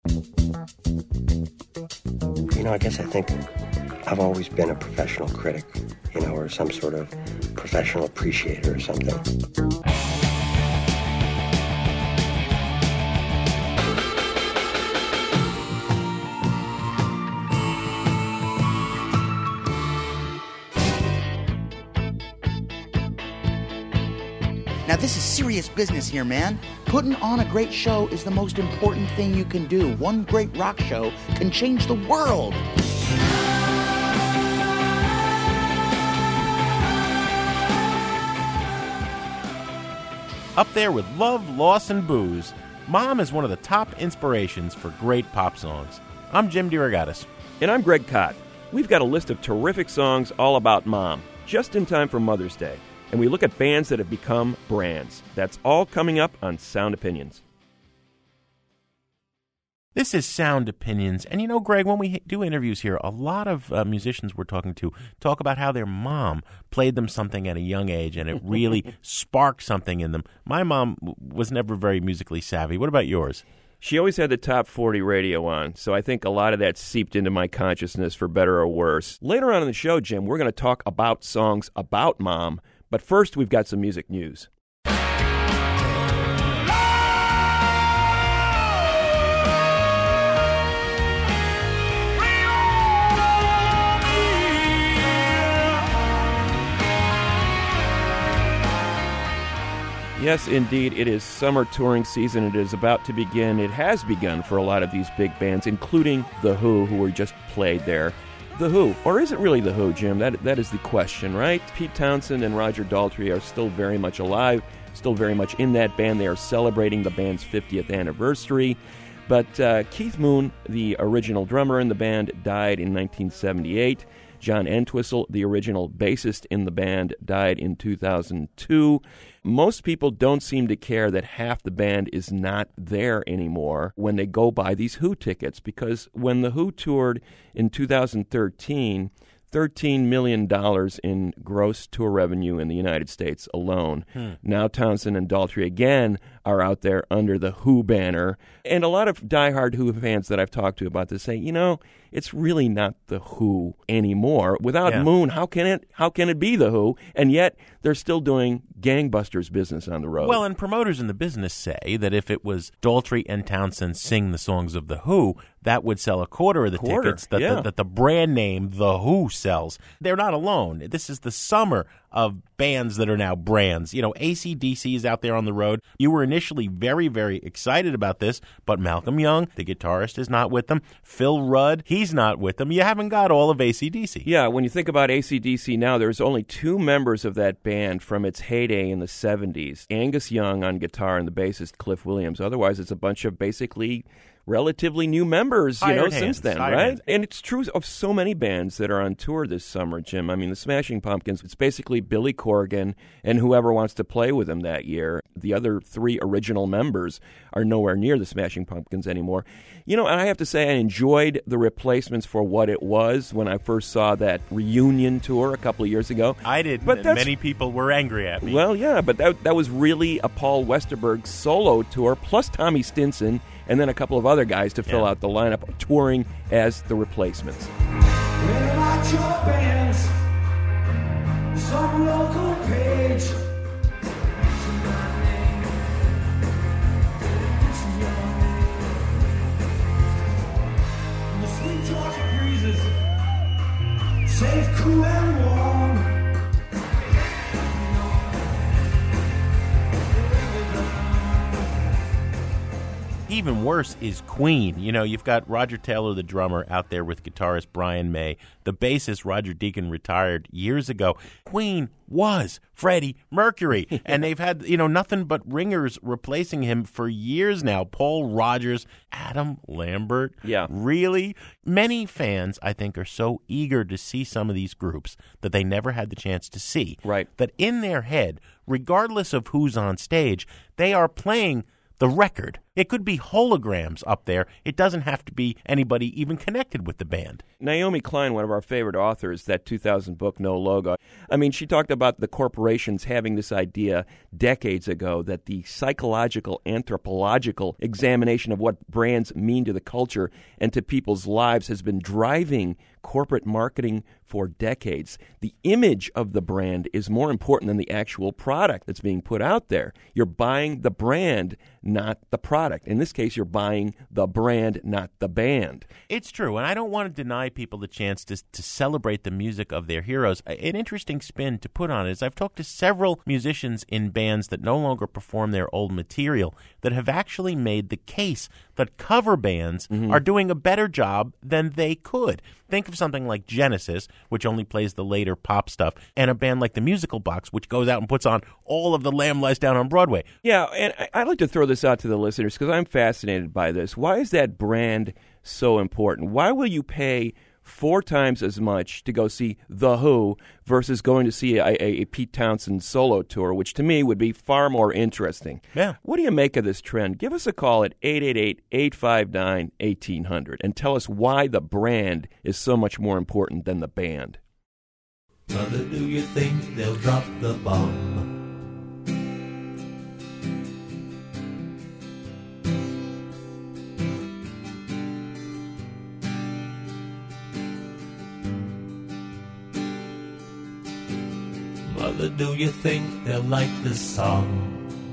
I guess I think I've always been a professional critic, or some sort of professional appreciator or something. Now, this is serious business here, man. Putting on a great show is the most important thing you can do. One great rock show can change the world. Up there with Love, Loss, and Booze, Mom is one of the top inspirations for great pop songs. I'm Jim DeRogatis. And I'm Greg Kot. We've got a list of terrific songs all about Mom, just in time for Mother's Day. And we look at bands that have become brands. That's all coming up on Sound Opinions. This is Sound Opinions. And Greg, when we do interviews here, a lot of musicians we're talking to talk about how their mom played them something at a young age and it really sparked something in them. My mom was never very musically savvy. What about yours? She always had the top 40 radio on, so I think a lot of that seeped into my consciousness for better or worse. Later on in the show, Jim, we're going to talk about songs about Mom. But first, we've got some music news. Yes, indeed, it is summer touring season. It is about to begin. It has begun for a lot of these big bands, including The Who, who were just played there. The Who, or is it really The Who, Jim? That is the question, right? Pete Townshend and Roger Daltrey are still very much alive, still very much in that band. They are celebrating the band's 50th anniversary. But Keith Moon, the original drummer in the band, died in 1978. John Entwistle, the original bassist in the band, died in 2002. Most people don't seem to care that half the band is not there anymore when they go buy these Who tickets, because when the Who toured in 2013, $13 million in gross tour revenue in the United States alone. Now Townshend and Daltrey again are out there under the Who banner. And a lot of diehard Who fans that I've talked to about this say, it's really not the Who anymore. Without Moon, how can it be the Who? And yet they're still doing gangbusters business on the road. Well, and promoters in the business say that if it was Daltrey and Townshend sing the songs of the Who, that would sell a quarter of the tickets that the brand name The Who sells. They're not alone. This is the summer of bands that are now brands. AC/DC is out there on the road. You were initially very, very excited about this, but Malcolm Young, the guitarist, is not with them. Phil Rudd, he's not with them. You haven't got all of AC/DC. Yeah, when you think about AC/DC now, there's only two members of that band from its heyday in the 70s. Angus Young on guitar and the bassist Cliff Williams. Otherwise, it's a bunch of basically relatively new members, since then, right? And it's true of so many bands that are on tour this summer, Jim. I mean, the Smashing Pumpkins, it's basically Billy Corgan and whoever wants to play with him that year. The other three original members are nowhere near the Smashing Pumpkins anymore. And I have to say I enjoyed the Replacements for what it was when I first saw that reunion tour a couple of years ago. I did, but many people were angry at me. Well, yeah, but that was really a Paul Westerberg solo tour, plus Tommy Stinson, and then a couple of other guys to fill out the lineup, touring as the Replacements. About your bands, some local page. The sweet Georgia breezes, safe, cool, and warm. Even worse is Queen. You've got Roger Taylor, the drummer, out there with guitarist Brian May. The bassist, Roger Deacon, retired years ago. Queen was Freddie Mercury. And they've had, nothing but ringers replacing him for years now. Paul Rodgers, Adam Lambert. Yeah. Really? Many fans, I think, are so eager to see some of these groups that they never had the chance to see. Right. That in their head, regardless of who's on stage, they are playing the record. It could be holograms up there. It doesn't have to be anybody even connected with the band. Naomi Klein, one of our favorite authors, that 2000 book, No Logo, I mean, she talked about the corporations having this idea decades ago that the psychological, anthropological examination of what brands mean to the culture and to people's lives has been driving corporate marketing for decades. The image of the brand is more important than the actual product that's being put out there. You're buying the brand, not the product. In this case, you're buying the brand, not the band. It's true, and I don't want to deny people the chance to celebrate the music of their heroes. An interesting spin to put on it is I've talked to several musicians in bands that no longer perform their old material that have actually made the case that cover bands are doing a better job than they could. Think of something like Genesis, which only plays the later pop stuff, and a band like the Musical Box, which goes out and puts on all of the Lamb Lies Down on Broadway. Yeah, and I'd like to throw this out to the listeners because I'm fascinated by this. Why is that brand so important? Why will you pay 4 times as much to go see The Who versus going to see a Pete Townshend solo tour, which to me would be far more interesting? Yeah. What do you make of this trend? Give us a call at 888-859-1800 and tell us why the brand is so much more important than the band. Mother, do you think they'll drop the bomb? Mother, do you think they'll like this song?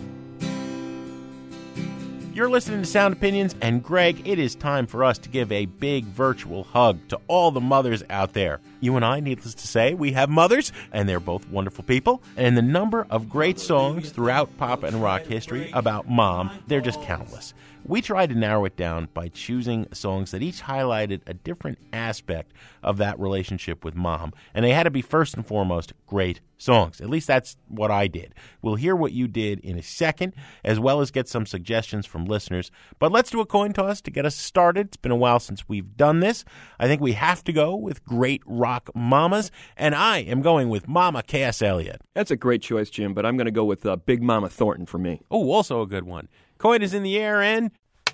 You're listening to Sound Opinions, and Greg, it is time for us to give a big virtual hug to all the mothers out there. You and I, needless to say, we have mothers, and they're both wonderful people, and the number of great songs throughout pop and rock history about mom, they're just countless. We tried to narrow it down by choosing songs that each highlighted a different aspect of that relationship with mom, and they had to be first and foremost great songs. At least that's what I did. We'll hear what you did in a second, as well as get some suggestions from listeners. But let's do a coin toss to get us started. It's been a while since we've done this. I think we have to go with great rock mamas, and I am going with Mama Cass Elliot. That's a great choice, Jim, but I'm going to go with Big Mama Thornton for me. Oh, also a good one. Coin is in the air, and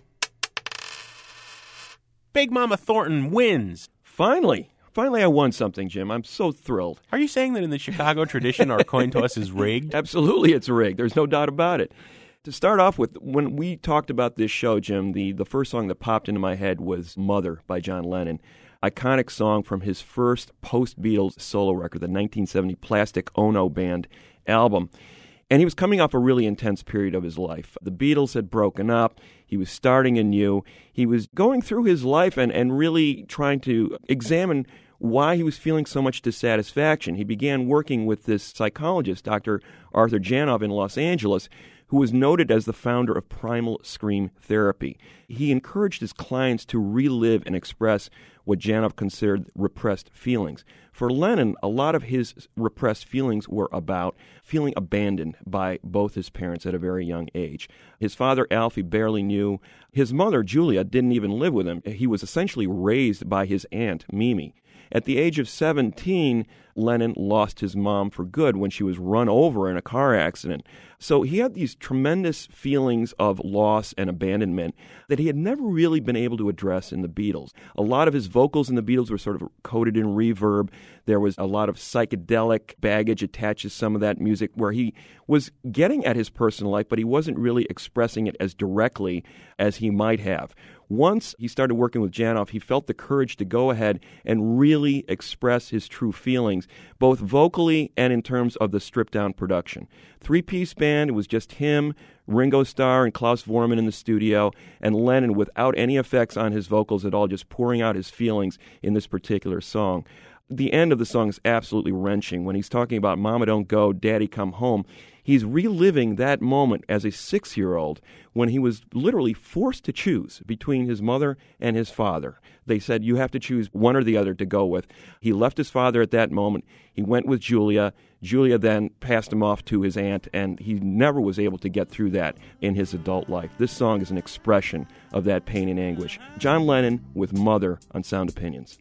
Big Mama Thornton wins. Finally I won something, Jim. I'm so thrilled. Are you saying that in the Chicago tradition our coin toss is rigged? Absolutely, it's rigged. There's no doubt about it. To start off with, when we talked about this show, Jim, the first song that popped into my head was Mother by John Lennon. Iconic song from his first post-Beatles solo record, the 1970 Plastic Ono Band album. And he was coming off a really intense period of his life. The Beatles had broken up. He was starting anew. He was going through his life and really trying to examine why he was feeling so much dissatisfaction. He began working with this psychologist, Dr. Arthur Janov, in Los Angeles, who was noted as the founder of Primal Scream Therapy. He encouraged his clients to relive and express what Janov considered repressed feelings. For Lennon, a lot of his repressed feelings were about feeling abandoned by both his parents at a very young age. His father, Alf, he barely knew. His mother, Julia, didn't even live with him. He was essentially raised by his aunt, Mimi. At the age of 17, Lennon lost his mom for good when she was run over in a car accident. So he had these tremendous feelings of loss and abandonment that he had never really been able to address in the Beatles. A lot of his vocals in the Beatles were sort of coated in reverb. There was a lot of psychedelic baggage attached to some of that music where he was getting at his personal life, but he wasn't really expressing it as directly as he might have. Once he started working with Janov, he felt the courage to go ahead and really express his true feelings, both vocally and in terms of the stripped-down production. 3-piece band, it was just him, Ringo Starr, and Klaus Voormann in the studio, and Lennon without any effects on his vocals at all, just pouring out his feelings in this particular song. The end of the song is absolutely wrenching. When he's talking about Mama Don't Go, Daddy Come Home, he's reliving that moment as a 6-year-old when he was literally forced to choose between his mother and his father. They said, you have to choose one or the other to go with. He left his father at that moment. He went with Julia. Julia then passed him off to his aunt, and he never was able to get through that in his adult life. This song is an expression of that pain and anguish. John Lennon with Mother on Sound Opinions.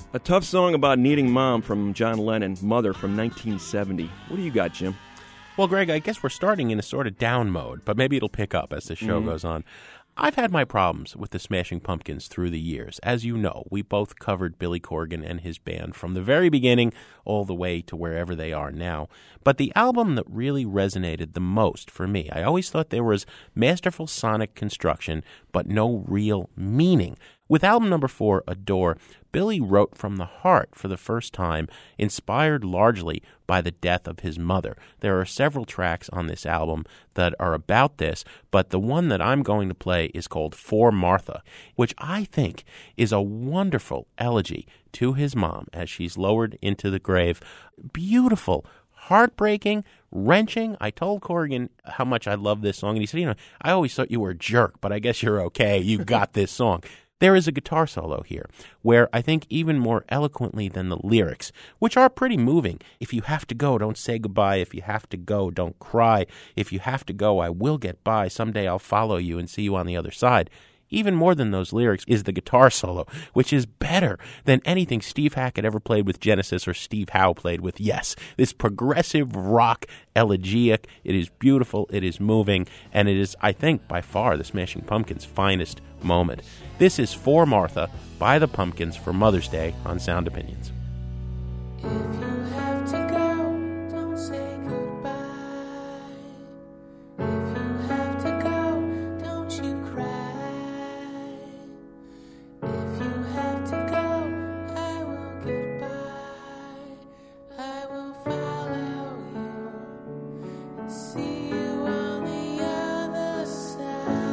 A tough song about needing mom from John Lennon, Mother from 1970. What do you got, Jim? Well, Greg, I guess we're starting in a sort of down mode, but maybe it'll pick up as the show goes on. I've had my problems with the Smashing Pumpkins through the years. As you know, we both covered Billy Corgan and his band from the very beginning all the way to wherever they are now. But the album that really resonated the most for me, I always thought there was masterful sonic construction, but no real meaning. With album number 4, Adore, Billy wrote from the heart for the first time, inspired largely by the death of his mother. There are several tracks on this album that are about this, but the one that I'm going to play is called For Martha, which I think is a wonderful elegy to his mom as she's lowered into the grave. Beautiful, heartbreaking, wrenching. I told Corgan how much I love this song, and he said, I always thought you were a jerk, but I guess you're okay. You got this song. There is a guitar solo here where I think even more eloquently than the lyrics, which are pretty moving. If you have to go, don't say goodbye. If you have to go, don't cry. If you have to go, I will get by. Someday I'll follow you and see you on the other side. Even more than those lyrics is the guitar solo, which is better than anything Steve Hackett ever played with Genesis or Steve Howe played with Yes. This progressive rock elegiac, it is beautiful, it is moving, and it is, I think, by far the Smashing Pumpkins' finest moment. This is For Martha by the Pumpkins for Mother's Day on Sound Opinions. If you have to go, don't say goodbye. If you have to go, don't you cry. If you have to go, I will get by. I will follow you and see you on the other side.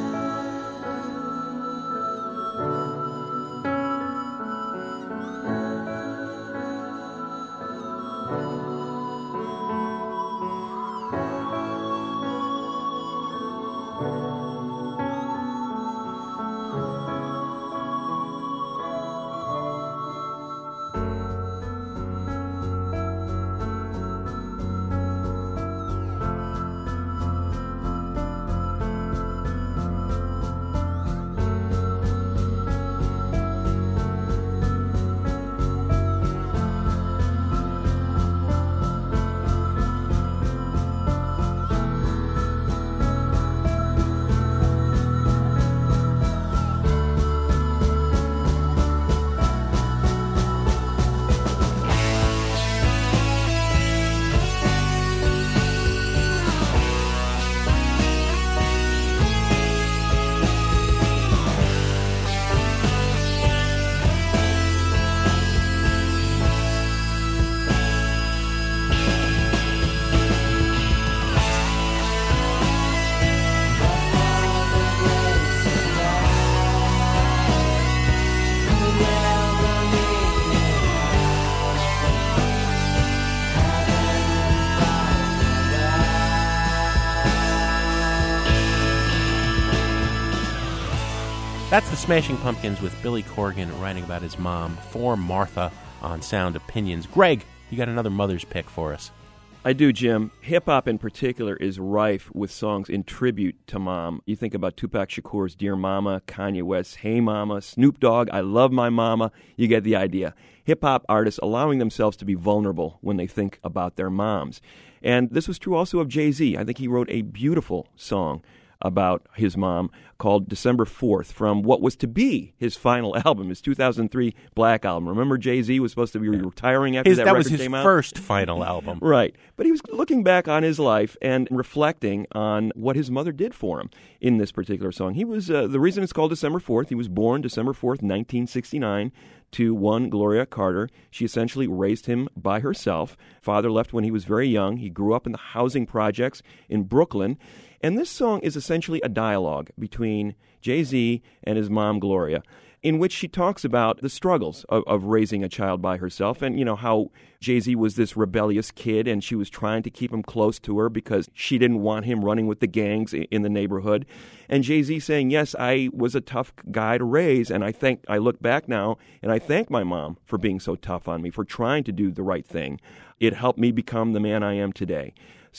That's the Smashing Pumpkins with Billy Corgan writing about his mom, For Martha, on Sound Opinions. Greg, you got another mother's pick for us. I do, Jim. Hip-hop in particular is rife with songs in tribute to Mom. You think about Tupac Shakur's Dear Mama, Kanye West's Hey Mama, Snoop Dogg, I Love My Mama. You get the idea. Hip-hop artists allowing themselves to be vulnerable when they think about their moms. And this was true also of Jay-Z. I think he wrote a beautiful song about his mom called December 4th from what was to be his final album, his 2003 Black Album. Remember Jay-Z was supposed to be retiring after that record came out? That was his first final album. Right. But he was looking back on his life and reflecting on what his mother did for him in this particular song. He was, the reason it's called December 4th, he was born December 4th, 1969, to one Gloria Carter. She essentially raised him by herself. Father left when he was very young. He grew up in the housing projects in Brooklyn. And this song is essentially a dialogue between Jay-Z and his mom, Gloria, in which she talks about the struggles of raising a child by herself and, you know, how Jay-Z was this rebellious kid and she was trying to keep him close to her because she didn't want him running with the gangs in the neighborhood. And Jay-Z saying, yes, I was a tough guy to raise, and I look back now and I thank my mom for being so tough on me, for trying to do the right thing. It helped me become the man I am today. So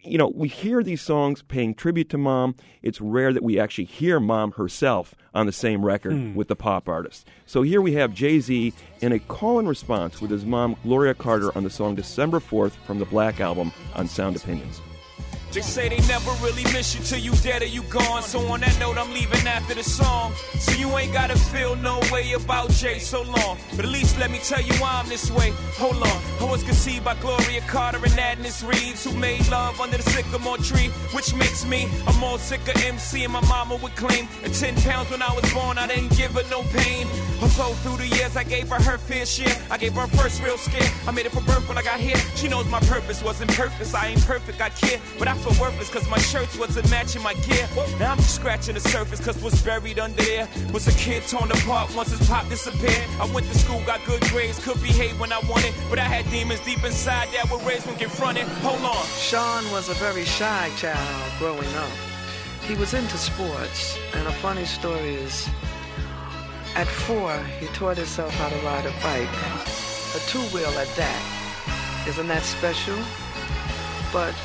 we hear these songs paying tribute to Mom. It's rare that we actually hear Mom herself on the same record with the pop artist. So here we have Jay-Z in a call and response with his mom, Gloria Carter, on the song December 4th from the Black Album on Sound Opinions. They say they never really miss you till you dead or you gone. So on that note, I'm leaving after the song. So you ain't gotta feel no way about Jay so long. But at least let me tell you why I'm this way. Hold on. I was conceived by Gloria Carter and Agnes Reeves, who made love under the sycamore tree, which makes me a more sicker MC. And my mama would claim at 10 pounds when I was born, I didn't give her no pain. Although through the years I gave her fair share. I gave her first real scare. I made it for birth when I got here. She knows my purpose wasn't purpose. I ain't perfect, I care. But I feel worthless cause my shirts wasn't matching my gear. Now I'm just scratching the surface cause what's buried under there was a kid torn apart once his pop disappeared. I went to school, got good grades, could behave when I wanted, but I had demons deep inside that were raised when confronted. Hold on. Sean was a very shy child growing up. He was into sports, and a funny story is at 4 he taught himself how to ride a bike, a two-wheel at that. Isn't that special? But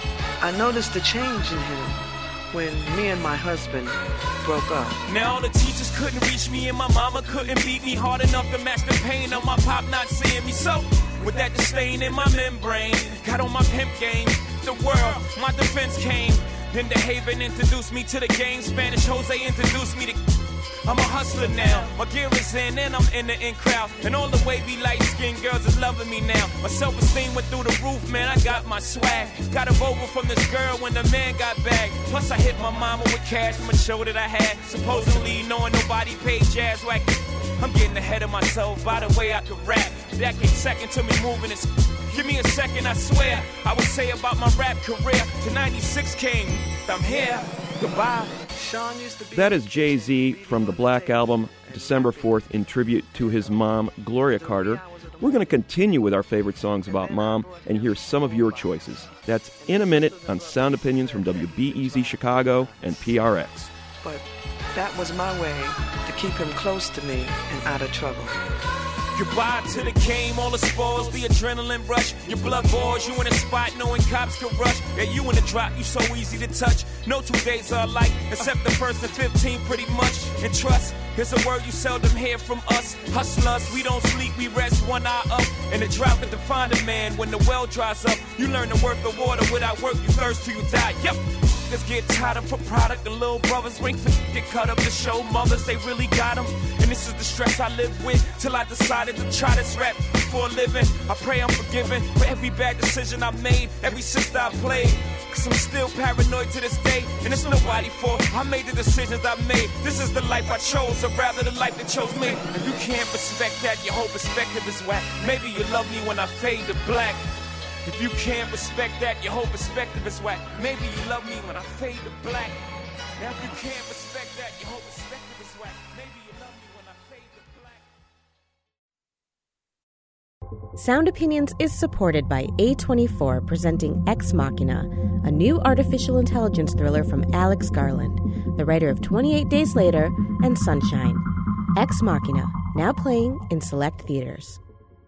I noticed a change in him when me and my husband broke up. Now all the teachers couldn't reach me and my mama couldn't beat me hard enough to match the pain of my pop not seeing me. So with that disdain in my membrane, got on my pimp game. The world, my defense came. Then the Haven introduced me to the game. Spanish Jose introduced me to... I'm a hustler now, my gear is in and I'm in the in crowd. And all the wavy light-skinned girls is loving me now. My self-esteem went through the roof, man, I got my swag. Got a Volvo from this girl when the man got back. Plus I hit my mama with cash from a show that I had. Supposedly knowing nobody paid jazz whack. I'm getting ahead of myself by the way I could rap. That came second to me moving this. Give me a second, I swear. I would say about my rap career. To 96 came, I'm here. Goodbye. That is Jay-Z from the Black Album, December 4th, in tribute to his mom, Gloria Carter. We're going to continue with our favorite songs about Mom and hear some of your choices. That's in a minute on Sound Opinions from WBEZ Chicago and PRX. But that was my way to keep him close to me and out of trouble. Goodbye to the game, all the spoils, the adrenaline rush. Your blood boils, you in a spot knowing cops can rush. Yeah, you in the drop, you so easy to touch. No 2 days are alike, except the first and 15 pretty much. And trust, here's a word you seldom hear from us. Hustlers, we don't sleep, we rest one eye up. And the drought can define a man when the well dries up. You learn the worth of water, without work you thirst till you die. Yep. Let's get tied up for product. The little brothers ring for get cut up to show mothers they really got them. And this is the stress I live with till I decided to try this rap for a living. I pray I'm forgiven for every bad decision I made, every sister I played. Cause I'm still paranoid to this day, and it's nobody's fault. I made the decisions I made. This is the life I chose, or rather the life that chose me. If you can't respect that, your whole perspective is whack. Maybe you love me when I fade to black. If you can't respect that, your whole perspective is whack. Maybe you love me when I fade to black. Now if you can't respect that, your whole perspective is whack. Maybe you love me when I fade to black. Sound Opinions is supported by A24, presenting Ex Machina, a new artificial intelligence thriller from Alex Garland, the writer of 28 Days Later and Sunshine. Ex Machina, now playing in select theaters.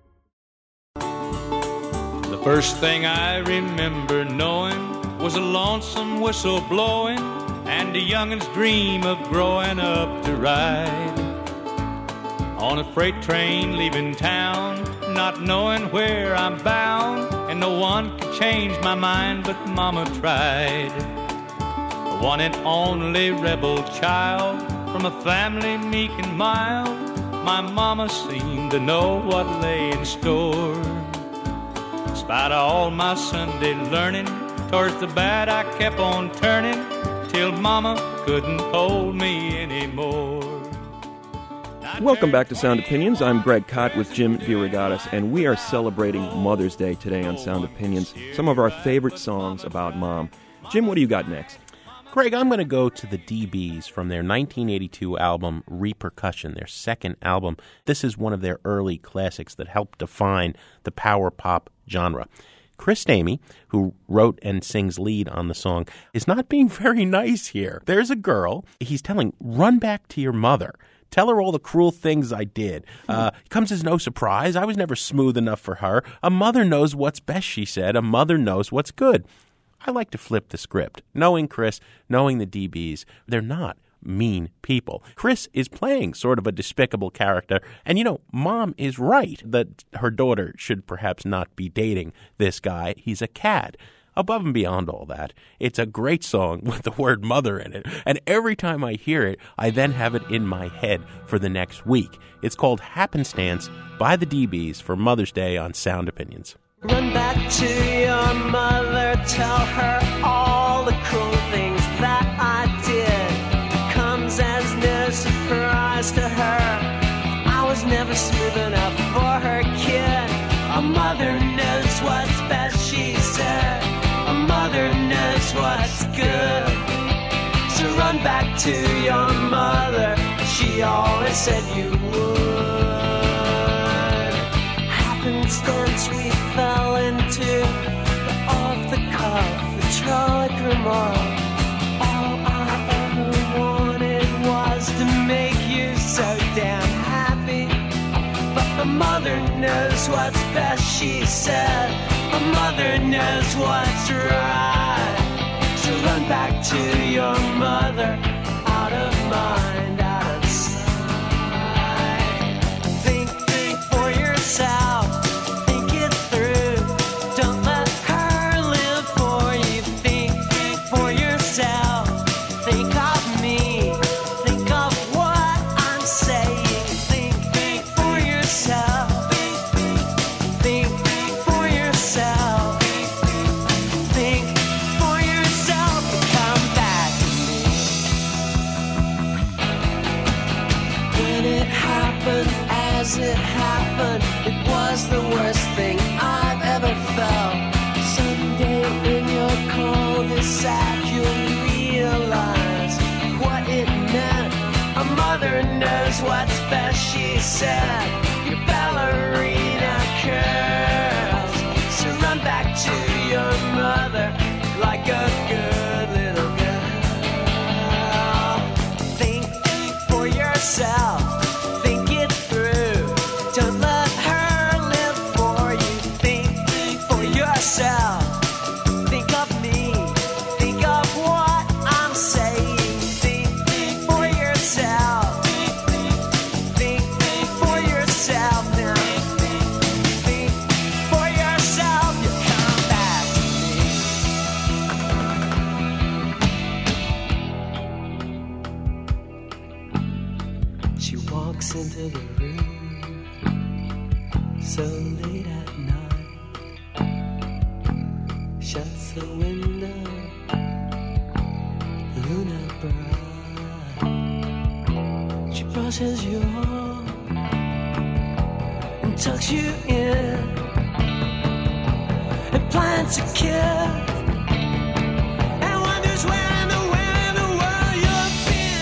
The first thing I remember knowing was a lonesome whistle blowing and a youngin's dream of growing up to ride on a freight train leaving town, not knowing where I'm bound, and no one could change my mind but Mama tried. The one and only rebel child from a family meek and mild, my Mama seemed to know what lay in store. Despite all my Sunday learning, towards the bad I kept on turning, till Mama couldn't hold me anymore. Welcome back to Sound Opinions. I'm Greg Kot with Jim DeRogatis, and we are celebrating Mother's Day today on Sound Opinions. Some of our favorite songs about Mom. Jim, what do you got next? Greg, I'm going to go to the DBs from their 1982 album Repercussion, their second album. This is one of their early classics that helped define the power pop genre. Chris Stamey, who wrote and sings lead on the song, is not being very nice here. There's a girl he's telling, run back to your mother. Tell her all the cruel things I did. It comes as no surprise. I was never smooth enough for her. A mother knows what's best, she said. A mother knows what's good. I like to flip the script. Knowing Chris, knowing the DBs, they're not mean people. Chris is playing sort of a despicable character, and Mom is right that her daughter should perhaps not be dating this guy. He's a cad. Above and beyond all that, it's a great song with the word mother in it, and every time I hear it, I then have it in my head for the next week. It's called Happenstance by the DBs for Mother's Day on Sound Opinions. Run back to your mother, tell her all the cruel things that I did. Comes as no surprise to her. I was never smooth enough for her kid. A mother knows what's best, she said. A mother knows what's good. So run back to your mother, she always said you would. Happenstance we fell into the off-the-cuff, the Trollic remark. All I ever wanted was to make you so damn happy. But a mother knows what's best, she said. A mother knows what's right. So run back to your mother, out of mind, out of sight. Think for yourself. Think it through. Don't let her live for you. Think for yourself. Think of me. Think of what I'm saying. Think for yourself. Think for yourself. Think for yourself and come back to me. When it happened, as it happened, it was the worst thing I've ever felt. Someday in your cul-de-sac you'll realize what it meant. A mother knows what's best, she said. Your ballerina curls. So run back to your mother like a good little girl. Think for yourself. Think it through. Don't let her live for you. Think for yourself. Think of me. Think of what I'm saying. Think for yourself. Think for yourself now. Think for yourself. You come back to me. She walks into the room so late at night, shuts the window, Luna bright. She brushes you off and tucks you in and plants a kiss and wonders where in the world you've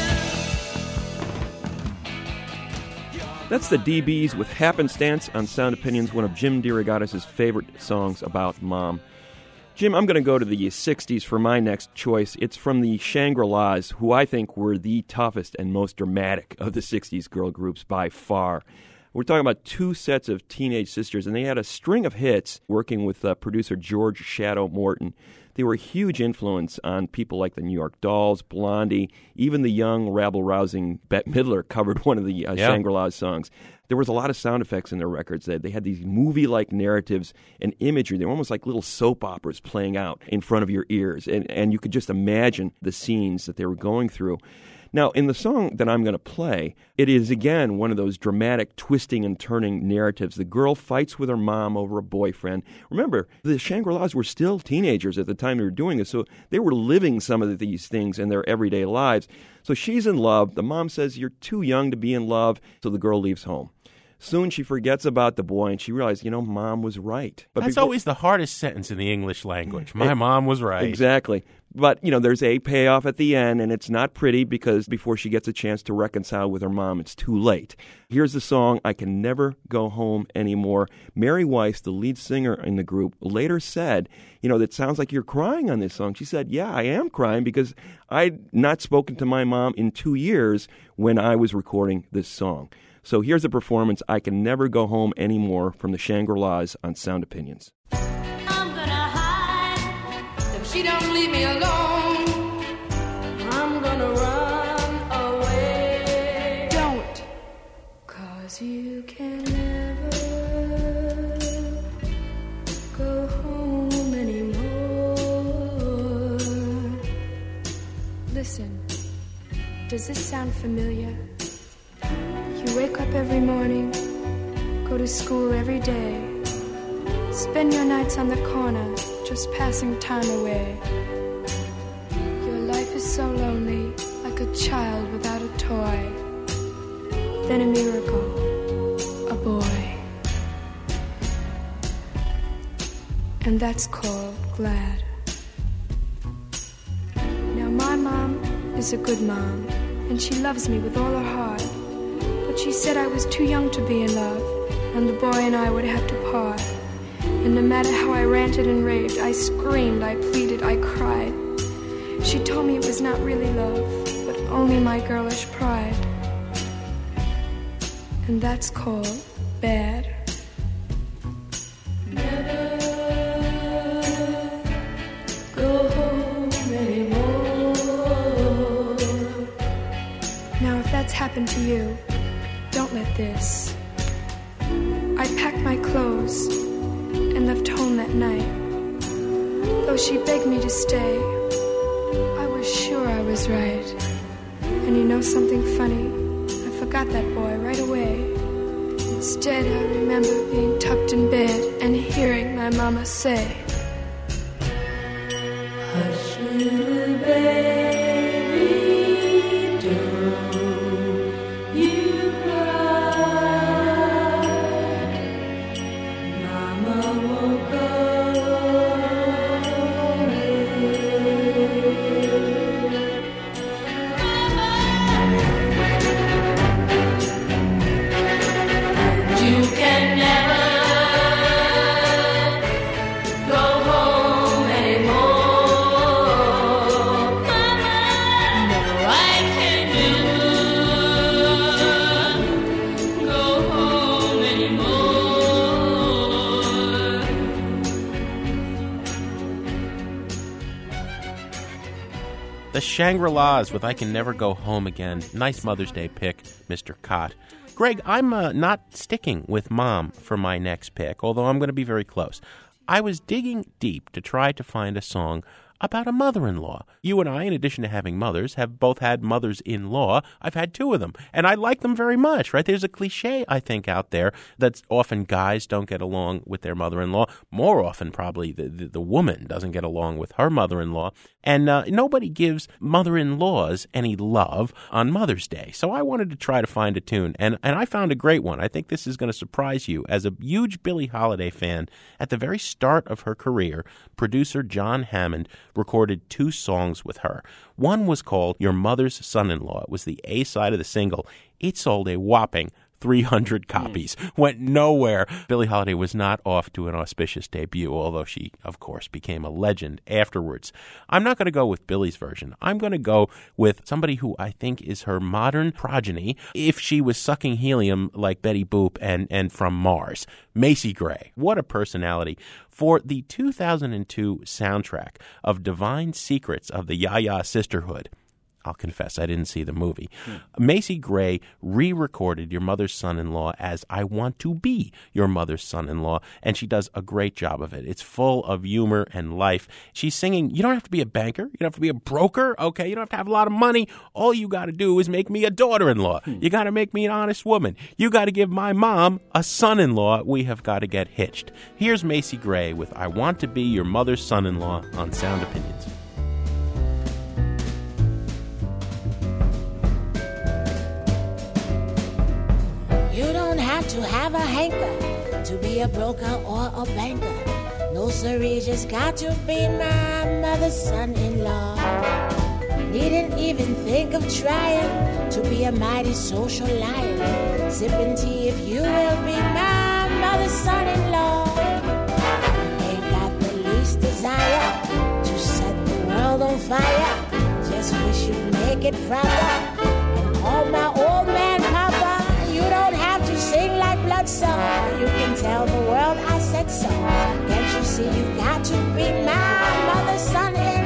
been. That's the DBs with Happenstance on Sound Opinions, one of Jim DeRogatis' favorite songs about Mom. Jim, I'm going to go to the 60s for my next choice. It's from the Shangri-Las, who I think were the toughest and most dramatic of the 60s girl groups by far. We're talking about two sets of teenage sisters, and they had a string of hits working with producer George Shadow Morton. They were a huge influence on people like the New York Dolls, Blondie, even the young, rabble-rousing Bette Midler covered one of the Shangri-Las songs. There was a lot of sound effects in their records. They had these movie-like narratives and imagery. They were almost like little soap operas playing out in front of your ears, and you could just imagine the scenes that they were going through. Now, in the song that I'm going to play, it is, again, one of those dramatic twisting and turning narratives. The girl fights with her mom over a boyfriend. Remember, the Shangri-Las were still teenagers at the time they were doing this, so they were living some of these things in their everyday lives. So she's in love. The mom says, "You're too young to be in love," so the girl leaves home. Soon she forgets about the boy, and she realized, Mom was right. But That's always the hardest sentence in the English language. My mom was right. Exactly. But, there's a payoff at the end, and it's not pretty because before she gets a chance to reconcile with her mom, it's too late. Here's the song, "I Can Never Go Home Anymore." Mary Weiss, the lead singer in the group, later said, that sounds like you're crying on this song. She said, yeah, I am crying because I'd not spoken to my mom in 2 years when I was recording this song. So here's a performance, "I Can Never Go Home Anymore" from the Shangri-Las on Sound Opinions. I'm gonna hide them you don't leave me alone, I'm gonna run away. Don't, 'cause you can never go home anymore. Listen, does this sound familiar? You wake up every morning, go to school every day, spend your nights on the corner, just passing time away. Your life is so lonely, like a child without a toy. Then a miracle, a boy. And that's called glad. Now my mom is a good mom, and she loves me with all her heart. But she said I was too young to be in love, and the boy and I would have to part. And no matter how I ranted and raved, I screamed, I pleaded, I cried. She told me it was not really love, but only my girlish pride. And that's called bad. Never go home anymore. Now if that's happened to you, don't let this. I packed my clothes and left home that night. Though she begged me to stay, I was sure I was right. And you know something funny? I forgot that boy right away. Instead, I remember being tucked in bed and hearing my mama say, hush, little baby, don't you cry. Mama won't go away. You can never go home anymore. Mama, no, I can't go home anymore. The Shangri-Las with I Can Never Go Home Again. Nice Mother's Day pick, Mr. Cott. Greg, I'm not sticking with Mom for my next pick, although I'm going to be very close. I was digging deep to try to find a song about a mother-in-law. You and I, in addition to having mothers, have both had mothers-in-law. I've had two of them, and I like them very much, right? There's a cliche, I think, out there that often guys don't get along with their mother-in-law. More often, probably, the woman doesn't get along with her mother-in-law. And nobody gives mother-in-laws any love on Mother's Day. So I wanted to try to find a tune, and I found a great one. I think this is going to surprise you. As a huge Billie Holiday fan, at the very start of her career, producer John Hammond recorded two songs with her. One was called Your Mother's Son-in-Law. It was the A side of the single. It sold a whopping 300 copies. Went nowhere. Billie Holiday was not off to an auspicious debut, although she, of course, became a legend afterwards. I'm not going to go with Billie's version. I'm going to go with somebody who I think is her modern progeny, if she was sucking helium like Betty Boop and from Mars. Macy Gray. What a personality. For the 2002 soundtrack of Divine Secrets of the Ya-Ya Sisterhood, I'll confess, I didn't see the movie. Macy Gray re-recorded Your Mother's Son-in-Law as I Want to Be Your Mother's Son-in-Law, and she does a great job of it. It's full of humor and life. She's singing, you don't have to be a banker. You don't have to be a broker, okay? You don't have to have a lot of money. All you got to do is make me a daughter-in-law. You got to make me an honest woman. You got to give my mom a son-in-law. We have got to get hitched. Here's Macy Gray with I Want to Be Your Mother's Son-in-Law on Sound Opinions. You don't have to have a hanker to be a broker or a banker. No, sirree, just got to be my mother's son-in-law. Needn't even think of trying to be a mighty social lion. Sipping tea if you will be my mother's son-in-law. Ain't got the least desire to set the world on fire. Just wish you'd make it proper and call my old man Papa. You don't have to sing like Bloodsong. You can tell the world I said so. Can't you see you've got to be my mother's son-in-law?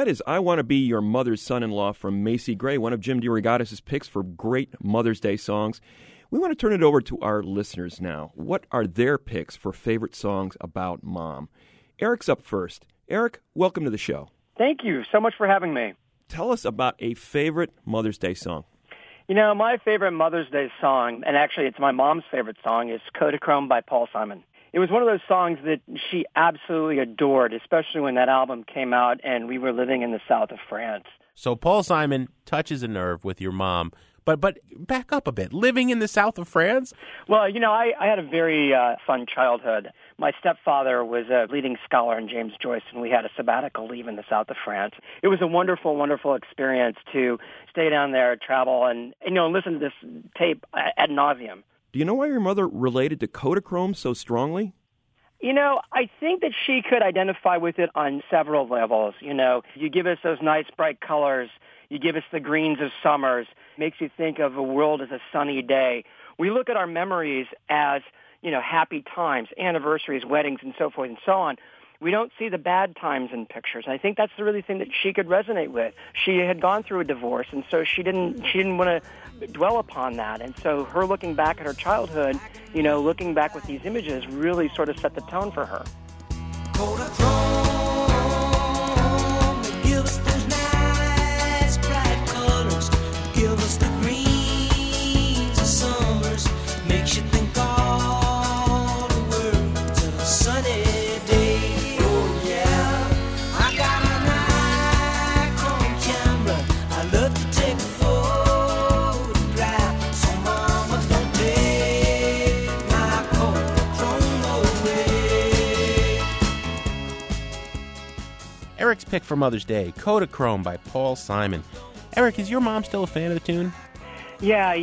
that is I Want to Be Your Mother's Son-in-Law from Macy Gray, one of Jim DeRogatis' picks for great Mother's Day songs. We want to turn it over to our listeners now. What are their picks for favorite songs about Mom? Eric's up first. Eric, welcome to the show. Thank you so much for having me. Tell us about a favorite Mother's Day song. You know, my favorite Mother's Day song, and actually it's my mom's favorite song, is Kodachrome by Paul Simon. It was one of those songs that she absolutely adored, especially when that album came out and we were living in the south of France. So Paul Simon touches a nerve with your mom. But back up a bit. Living in the south of France? Well, you know, I had a very fun childhood. My stepfather was a leading scholar in James Joyce, and we had a sabbatical leave in the south of France. It was a wonderful, wonderful experience to stay down there, travel, and listen to this tape ad nauseum. Do you know why your mother related to Kodachrome so strongly? You know, I think that she could identify with it on several levels. You know, you give us those nice, bright colors. You give us the greens of summers. Makes you think of a world as a sunny day. We look at our memories as, happy times, anniversaries, weddings, and so forth and so on. We don't see the bad times in pictures. I think that's the really thing that she could resonate with. She had gone through a divorce, and so she didn't want to dwell upon that. And so her looking back at her childhood, looking back with these images really sort of set the tone for her. Give us those nice bright colors. Give us the greens of summers. Makes you think all the world's a sunny day. Oh yeah, I got a Nikon camera. I love to take a photograph. So mama, don't take my Kodachrome away. Eric's pick for Mother's Day, Kodachrome by Paul Simon. Eric, is your mom still a fan of the tune? Yeah,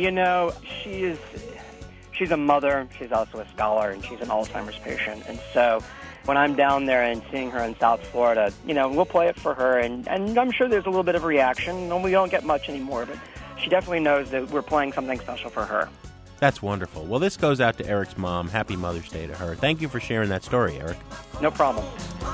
she's a mother, she's also a scholar, and she's an Alzheimer's patient. And so when I'm down there and seeing her in South Florida, we'll play it for her, and I'm sure there's a little bit of reaction. And we don't get much anymore, but she definitely knows that we're playing something special for her. That's wonderful. Well, this goes out to Eric's mom. Happy Mother's Day to her. Thank you for sharing that story, Eric. No problem.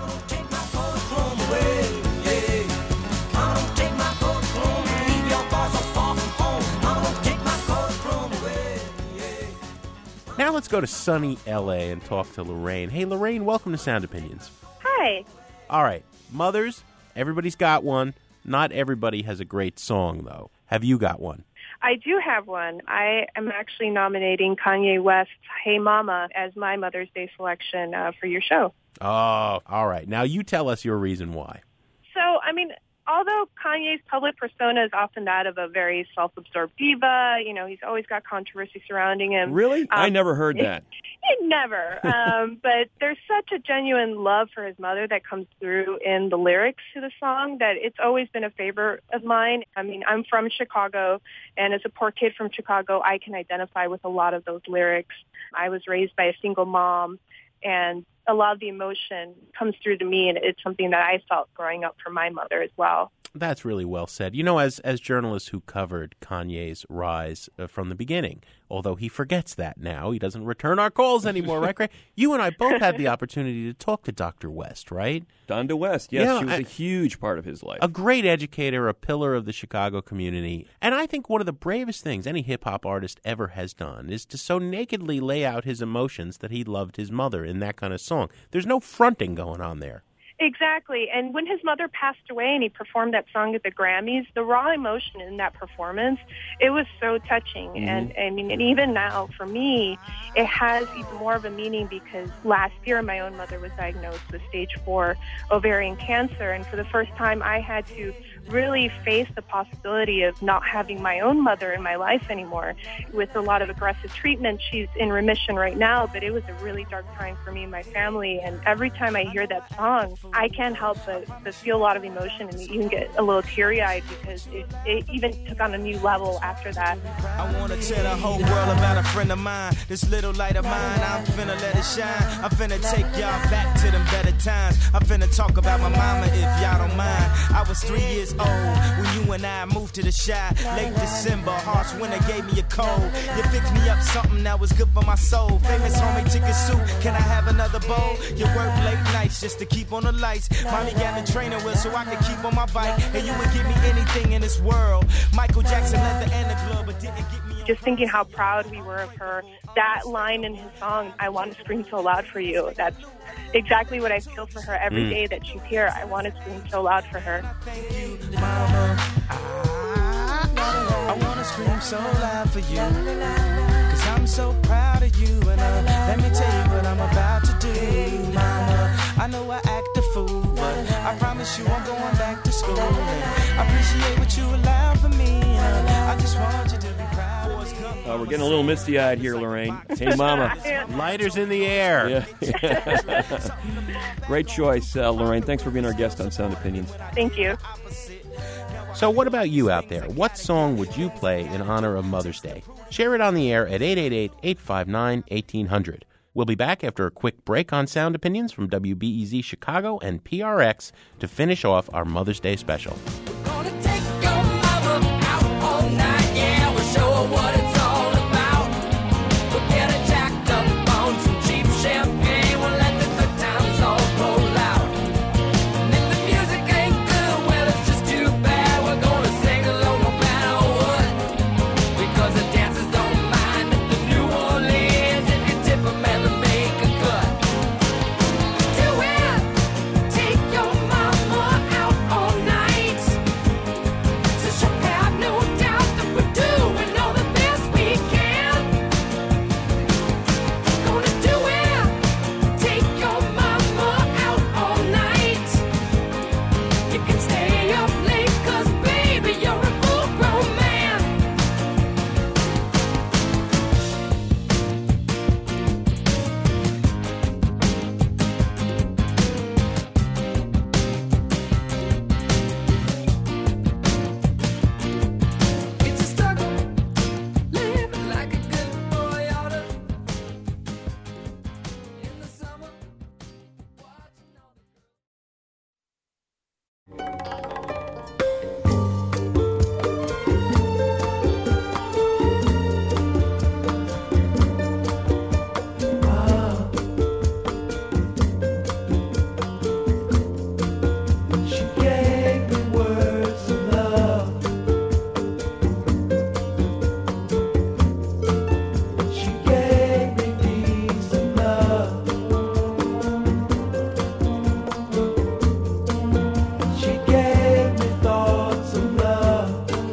Now let's go to sunny L.A. and talk to Lorraine. Hey, Lorraine, welcome to Sound Opinions. Hi. All right. Mothers, everybody's got one. Not everybody has a great song, though. Have you got one? I do have one. I am actually nominating Kanye West's Hey Mama as my Mother's Day selection for your show. Oh, all right. Now you tell us your reason why. So, although Kanye's public persona is often that of a very self-absorbed diva, he's always got controversy surrounding him. Really? I never heard that. Never. But there's such a genuine love for his mother that comes through in the lyrics to the song that it's always been a favorite of mine. I'm from Chicago, and as a poor kid from Chicago, I can identify with a lot of those lyrics. I was raised by a single mom, and a lot of the emotion comes through to me, and it's something that I felt growing up for my mother as well. That's really well said. As journalists who covered Kanye's rise from the beginning, although he forgets that now, he doesn't return our calls anymore, right, Craig? You and I both had the opportunity to talk to Dr. West, right? Donda West, yes, she was a huge part of his life. A great educator, a pillar of the Chicago community. And I think one of the bravest things any hip-hop artist ever has done is to so nakedly lay out his emotions that he loved his mother in that kind of song. There's no fronting going on there. Exactly. And when his mother passed away and he performed that song at the Grammys, the raw emotion in that performance, it was so touching. Mm-hmm. And even now, for me, it has even more of a meaning because last year my own mother was diagnosed with stage 4 ovarian cancer. And for the first time, I had to really face the possibility of not having my own mother in my life anymore. With a lot of aggressive treatment, she's in remission right now, but it was a really dark time for me and my family. And every time I hear that song, I can't help but feel a lot of emotion and even get a little teary-eyed because it even took on a new level after that. I want to tell the whole world about a friend of mine. This little light of mine, I'm finna let it shine. I'm finna take y'all back to them better times. I'm finna talk about my mama if y'all don't mind. I was 3 years old. When you and I moved to the Chi, late December, harsh winter gave me a cold. You fixed me up something that was good for my soul. Famous homemade chicken soup, can I have another bowl? You work late nights just to keep on the lights. Mommy got me training wheels so I could keep on my bike. And you would give me anything in this world. Michael Jackson leather and the glove, but didn't get me. Just thinking how proud we were of her. That line in his song, I want to scream so loud for you. That's exactly what I feel for her every day that she's here. I want to scream so loud for her. Thank you, Mama. I want to scream so loud for you. Cause I'm so proud of you. And let me tell you what I'm about to do, Mama. I know I act a fool, but I promise you I'm going back to school. And I appreciate what you allowed for me. I just want you to be proud. We're getting a little misty-eyed here, Lorraine. Hey, Mama. Lighters in the air. Yeah. Great choice, Lorraine. Thanks for being our guest on Sound Opinions. Thank you. So what about you out there? What song would you play in honor of Mother's Day? Share it on the air at 888-859-1800. We'll be back after a quick break on Sound Opinions from WBEZ Chicago and PRX to finish off our Mother's Day special. What it's all about. We'll get it jacked up on some cheap champagne. We'll let the good times all roll out. And if the music ain't good, well, it's just too bad. We're gonna sing along no matter what. Because the dancers don't mind at the New Orleans if you tip them and they make a cut. Do it! Take your mama out all night. So she'll have no doubt that we're doing all the best we can. Gonna do it. Take your mama out all night. You can stay up late, 'cause baby, you're a full-grown man. It's a struggle, living like a good boy oughta. In the summer, watching all the She gave me words of love. She gave me deeds of love. She gave me thoughts of love.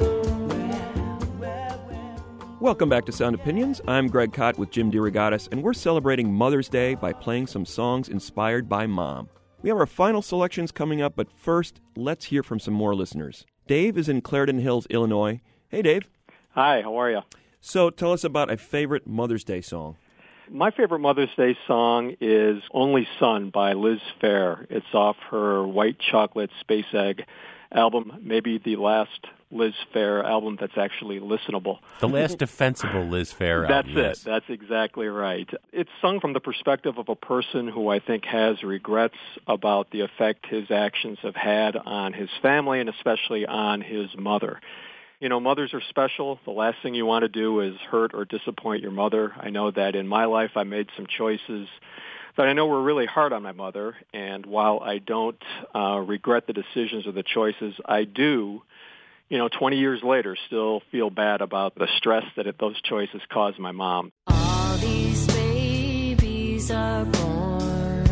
Welcome back to Sound Opinions. I'm Greg Kot with Jim DeRogatis, and we're celebrating Mother's Day by playing some songs inspired by Mom. We have our final selections coming up, but first, let's hear from some more listeners. Dave is in Clarendon Hills, Illinois. Hey, Dave. Hi, how are you? So tell us about a favorite Mother's Day song. My favorite Mother's Day song is Only Son by Liz Phair. It's off her White Chocolate Space Egg album, maybe the last Liz Phair album that's actually listenable. The last defensible Liz Phair album. That's it. That's exactly right. It's sung from the perspective of a person who I think has regrets about the effect his actions have had on his family and especially on his mother. You know, mothers are special. The last thing you want to do is hurt or disappoint your mother. I know that in my life I made some choices that I know were really hard on my mother, and while I don't regret the decisions or the choices, I do, 20 years later, still feel bad about the stress that those choices caused my mom. All these babies are born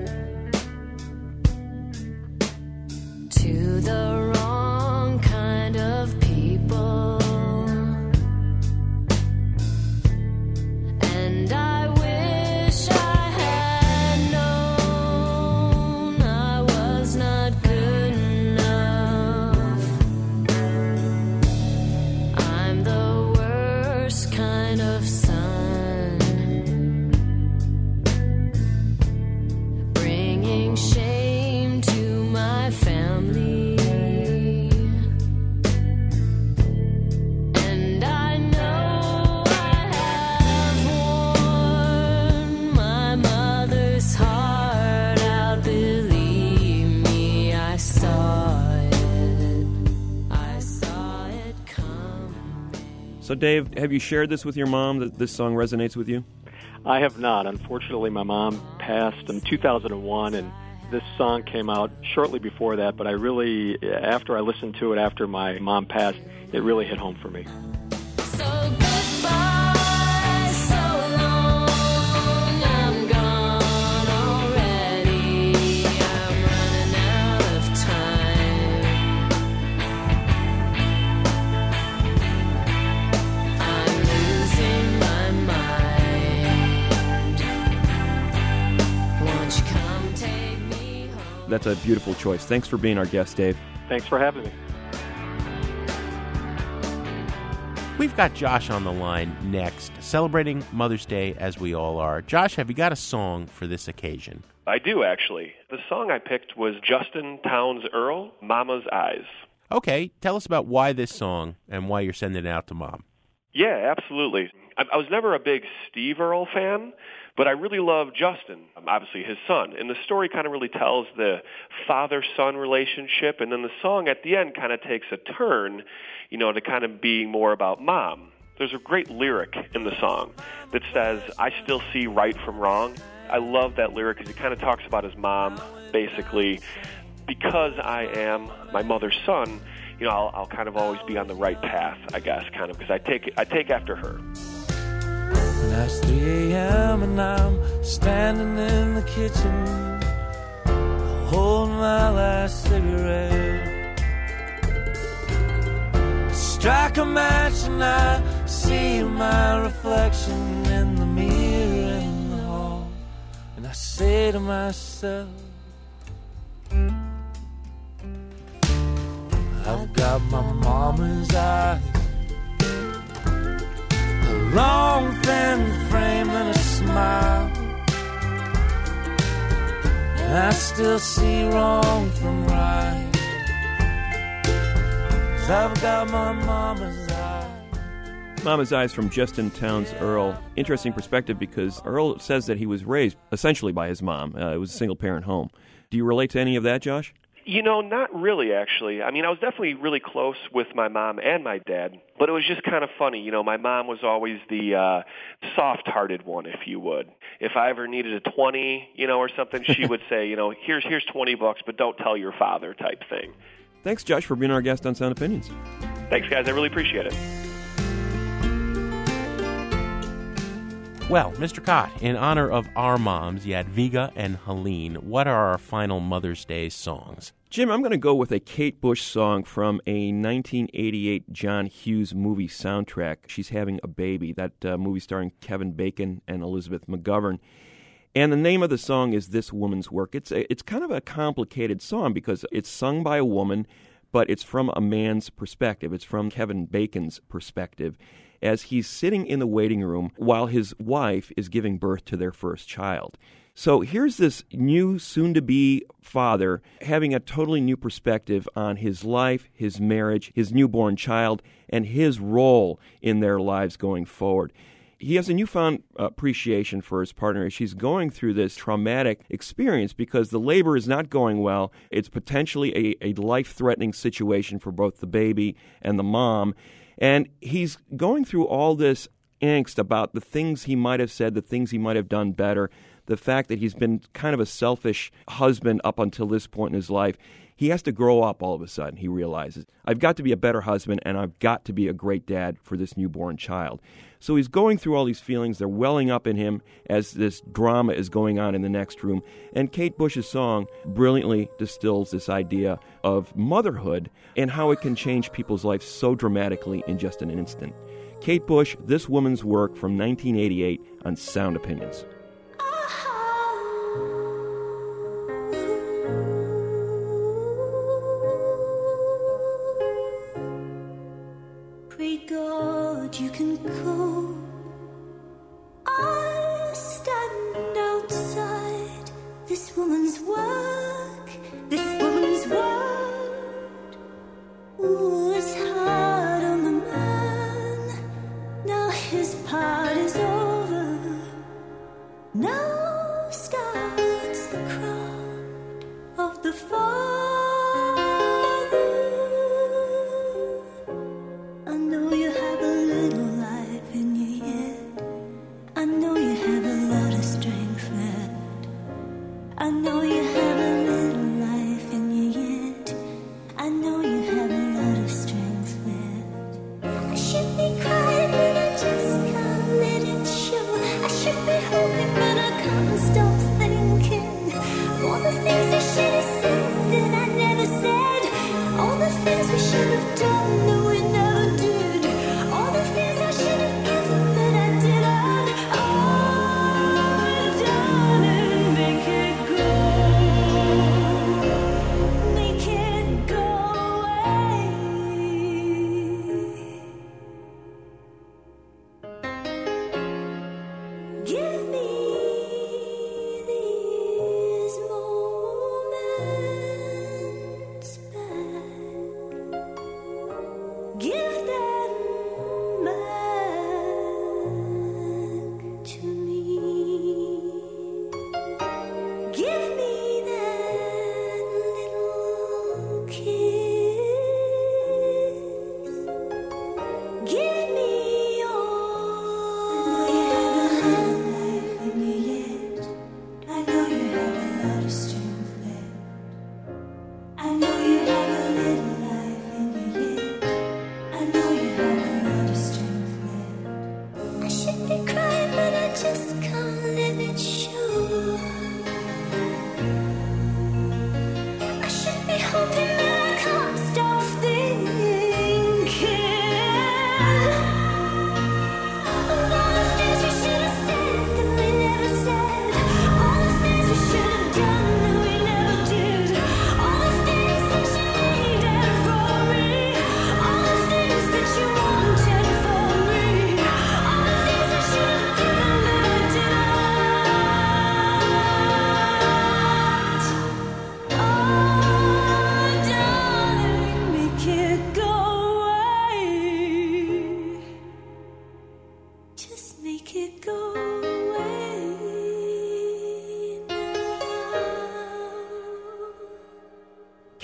to the wrong kind of people, and I wish I had known I was not good enough. I'm the worst kind of son, bringing shame to my family. So, Dave, have you shared this with your mom, that this song resonates with you? I have not. Unfortunately, my mom passed in 2001, and this song came out shortly before that, but after I listened to it after my mom passed, it really hit home for me. So goodbye, so long, I'm gone already, I'm running out of time, I'm losing my mind, won't you come take me home? That's a beautiful choice. Thanks for being our guest, Dave. Thanks for having me. We've got Josh on the line next, celebrating Mother's Day as we all are. Josh, have you got a song for this occasion? I do, actually. The song I picked was Justin Townes Earle, Mama's Eyes. Okay, tell us about why this song and why you're sending it out to Mom. Yeah, absolutely. I was never a big Steve Earle fan, but I really love Justin, obviously his son. And the story kind of really tells the father-son relationship, and then the song at the end kind of takes a turn, to kind of being more about Mom. There's a great lyric in the song that says, I still see right from wrong. I love that lyric because it kind of talks about his mom, basically. Because I am my mother's son, I'll kind of always be on the right path, I guess, kind of, because I take after her. And it's 3 a.m. and I'm standing in the kitchen, holding my last cigarette. Strike a match and I see my reflection in the mirror in the hall, and I say to myself, I've got my mama's eyes, a long thin frame and a smile, and I still see wrong from right. I've got my mama's eyes. Mama's Eyes from Justin Townes Earle. Interesting perspective because Earle says that he was raised essentially by his mom. It was a single-parent home. Do you relate to any of that, Josh? Not really, actually. I mean, I was definitely really close with my mom and my dad, but it was just kind of funny. My mom was always the soft-hearted one, if you would. If I ever needed a 20, or something, she would say, here's $20, but don't tell your father type thing. Thanks, Josh, for being our guest on Sound Opinions. Thanks, guys. I really appreciate it. Well, Mr. Cott, in honor of our moms, Jadwiga and Helene, what are our final Mother's Day songs? Jim, I'm going to go with a Kate Bush song from a 1988 John Hughes movie soundtrack, She's Having a Baby, that movie starring Kevin Bacon and Elizabeth McGovern. And the name of the song is This Woman's Work. It's kind of a complicated song because it's sung by a woman, but it's from a man's perspective. It's from Kevin Bacon's perspective as he's sitting in the waiting room while his wife is giving birth to their first child. So here's this new soon-to-be father having a totally new perspective on his life, his marriage, his newborn child, and his role in their lives going forward. He has a newfound appreciation for his partner as she's going through this traumatic experience because the labor is not going well. It's potentially a life-threatening situation for both the baby and the mom. And he's going through all this angst about the things he might have said, the things he might have done better, the fact that he's been kind of a selfish husband up until this point in his life. He has to grow up all of a sudden, he realizes. I've got to be a better husband, and I've got to be a great dad for this newborn child. So he's going through all these feelings. They're welling up in him as this drama is going on in the next room. And Kate Bush's song brilliantly distills this idea of motherhood and how it can change people's lives so dramatically in just an instant. Kate Bush, This Woman's Work from 1988 on Sound Opinions. Pray God you can go. I stand outside this woman's work, this woman's word. Was hard on the man. Now his part is over. Now starts the crowd of the father. I know you have a little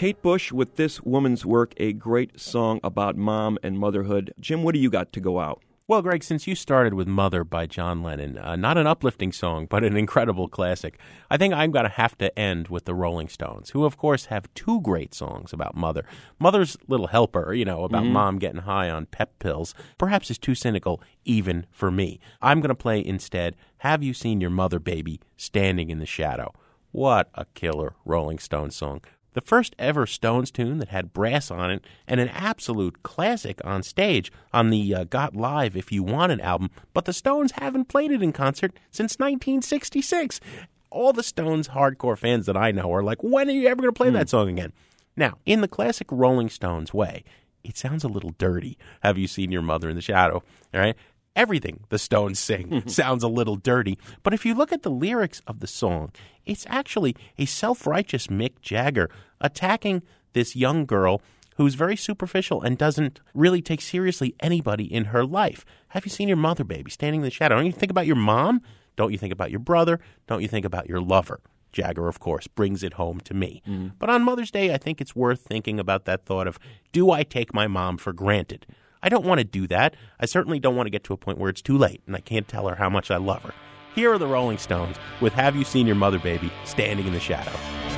Kate Bush with This Woman's Work, a great song about mom and motherhood. Jim, what do you got to go out? Well, Greg, since you started with Mother by John Lennon, not an uplifting song, but an incredible classic, I think I'm going to have to end with the Rolling Stones, who, of course, have two great songs about Mother. Mother's Little Helper, about mom getting high on pep pills, perhaps is too cynical even for me. I'm going to play instead, Have You Seen Your Mother, Baby, Standing in the Shadow. What a killer Rolling Stones song. The first ever Stones tune that had brass on it, and an absolute classic on stage on the Got Live If You Want It album, but the Stones haven't played it in concert since 1966. All the Stones hardcore fans that I know are like, when are you ever going to play that song again? Now, in the classic Rolling Stones way, it sounds a little dirty. Have you seen your mother in the shadow? All right? Everything the Stones sing sounds a little dirty, but if you look at the lyrics of the song, it's actually a self-righteous Mick Jagger attacking this young girl who's very superficial and doesn't really take seriously anybody in her life. Have you seen your mother, baby, standing in the shadow? Don't you think about your mom? Don't you think about your brother? Don't you think about your lover? Jagger, of course, brings it home to me. But on Mother's Day, I think it's worth thinking about that thought of, do I take my mom for granted? I don't want to do that. I certainly don't want to get to a point where it's too late and I can't tell her how much I love her. Here are the Rolling Stones with Have You Seen Your Mother, Baby, Standing in the Shadow.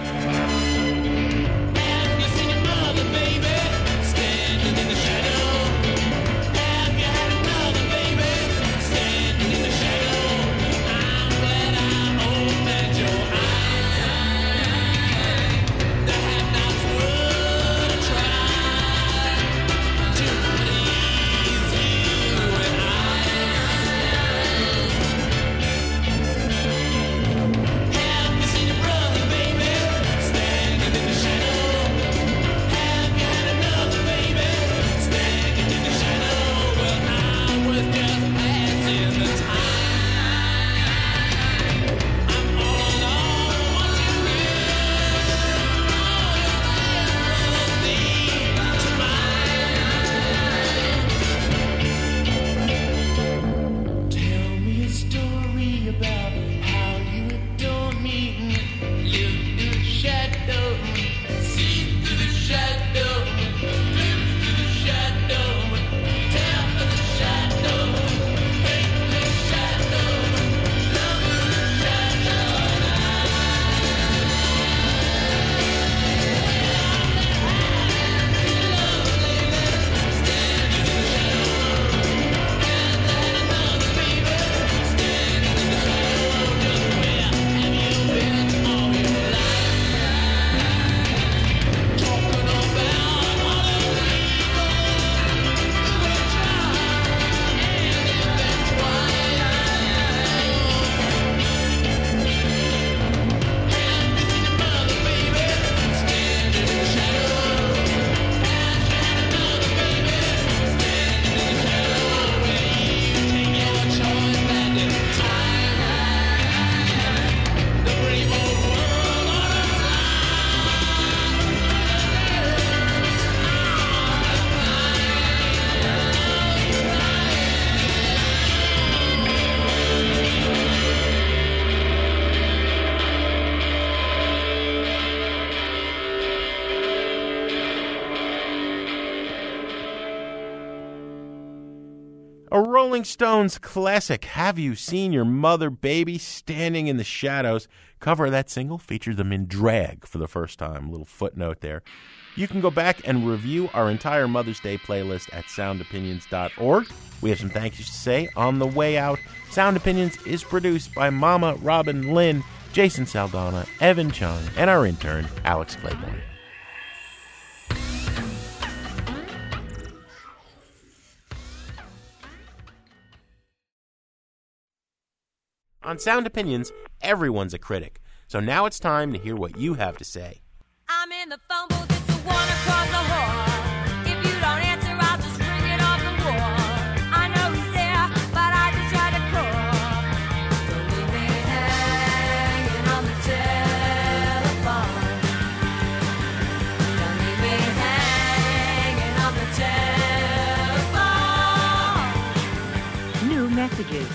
A Rolling Stones classic, Have You Seen Your Mother, Baby, Standing in the Shadows. Cover of that single featured them in drag for the first time. A little footnote there. You can go back and review our entire Mother's Day playlist at soundopinions.org. We have some thank yous to say on the way out. Sound Opinions is produced by Mama Robin Lynn, Jason Saldana, Evan Chung, and our intern, Alex Claiborne. On Sound Opinions, everyone's a critic. So now it's time to hear what you have to say. I'm in the phone booth, it's the one across the hall. If you don't answer, I'll just ring it off the wall. I know he's there, but I just tried to call. Don't leave me hanging on the telephone. Don't leave me hanging on the telephone. New messages.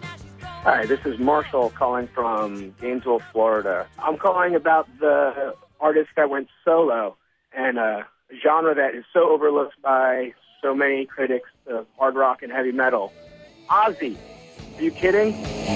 Hi, this is Marshall calling from Gainesville, Florida. I'm calling about the artist that went solo, and a genre that is so overlooked by so many critics of hard rock and heavy metal. Ozzy. Are you kidding?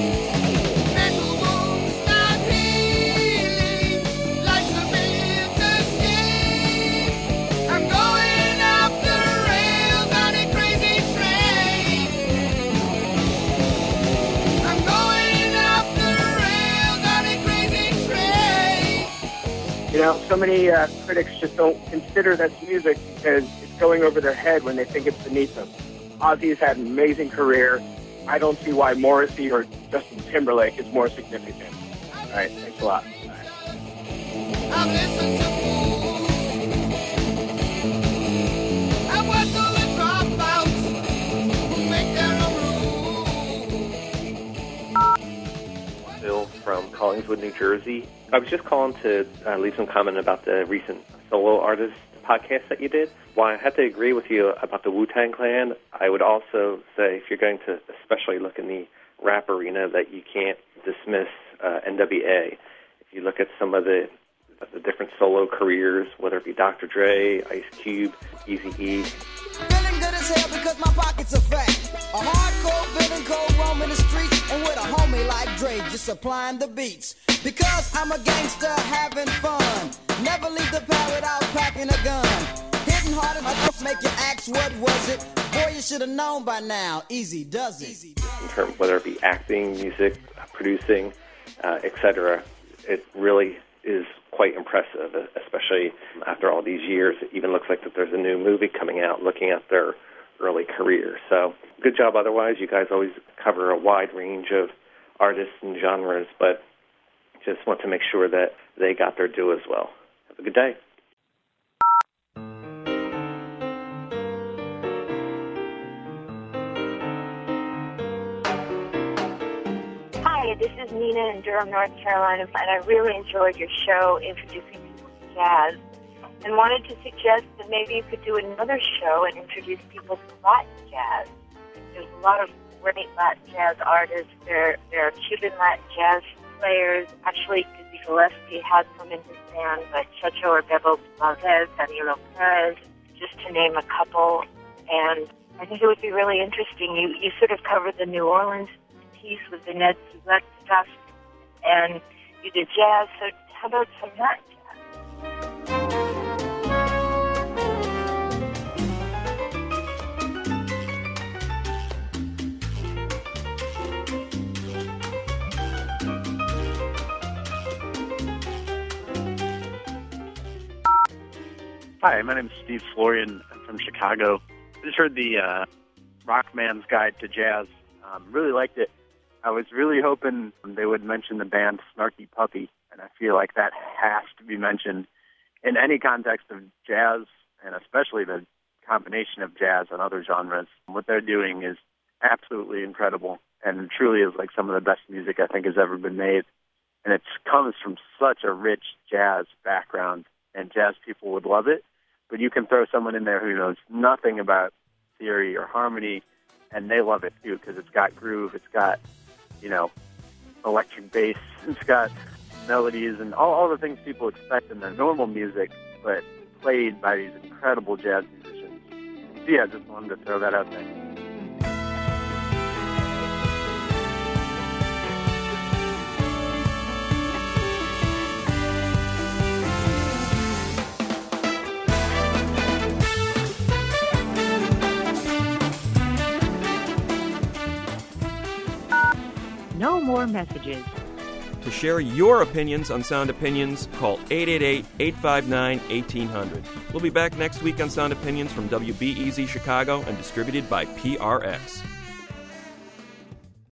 You know, so many critics just don't consider that's music because it's going over their head when they think it's beneath them. Ozzy has had an amazing career. I don't see why Morrissey or Justin Timberlake is more significant. All right, thanks a lot. Bill from Collingswood, New Jersey. I was just calling to leave some comment about the recent solo artist podcast that you did. While I have to agree with you about the Wu-Tang Clan, I would also say if you're going to especially look in the rap arena that you can't dismiss NWA. If you look at some of the different solo careers, whether it be Dr. Dre, Ice Cube, Eazy-E. Feeling good as hell because my pockets are fat. A hardcore villain cold roaming the streets, and with a homie like Dre just supplying the beats. Because I'm a gangster having fun. Never leave the pad without packing a gun. Hitting hard enough make you ask what was it. Boy, you should have known by now. Easy does it. In terms, whether it be acting, music, producing, etc., it really is quite impressive, especially after all these years. It even looks like that there's a new movie coming out looking at their early career. So good job otherwise. You guys always cover a wide range of artists and genres, but just want to make sure that they got their due as well. Have a good day. Hi, this is Nina in Durham, North Carolina, and I really enjoyed your show introducing people to jazz and wanted to suggest that maybe you could do another show and introduce people to Latin jazz. There's a lot of great Latin jazz artists. There are Cuban Latin jazz players. Actually, Dizzy Gillespie has some in his band, but Chacho or Bebo Valdez, Danilo Perez, just to name a couple. And I think it would be really interesting. You sort of covered the New Orleans piece with the Ned Sugat stuff, and you did jazz, so how about some Latin jazz? Hi, my name is Steve Florian. I'm from Chicago. I just heard the Rockman's Guide to Jazz. Really liked it. I was really hoping they would mention the band Snarky Puppy, and I feel like that has to be mentioned in any context of jazz, and especially the combination of jazz and other genres. What they're doing is absolutely incredible, and truly is like some of the best music I think has ever been made. And it comes from such a rich jazz background, and jazz people would love it. But you can throw someone in there who knows nothing about theory or harmony, and they love it too, because it's got groove, it's got, electric bass, it's got melodies and all the things people expect in their normal music, but played by these incredible jazz musicians. So yeah, just wanted to throw that out there. No more messages. To share your opinions on Sound Opinions, call 888-859-1800. We'll be back next week on Sound Opinions from WBEZ Chicago and distributed by PRX.